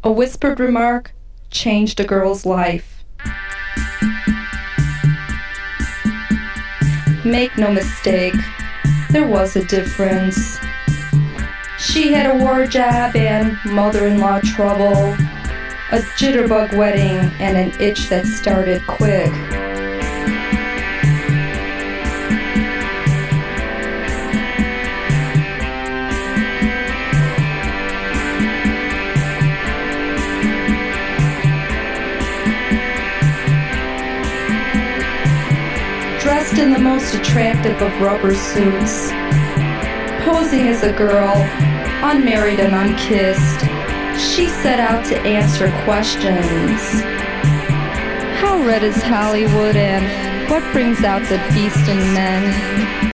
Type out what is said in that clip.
A whispered remark changed a girl's life. Make no mistake, there was a difference. She had a war job and mother-in-law trouble, a jitterbug wedding and an itch that started quick. Dressed in the most attractive of rubber suits, posing as a girl, unmarried and unkissed, she set out to answer questions. How red is Hollywood and what brings out the beast in men?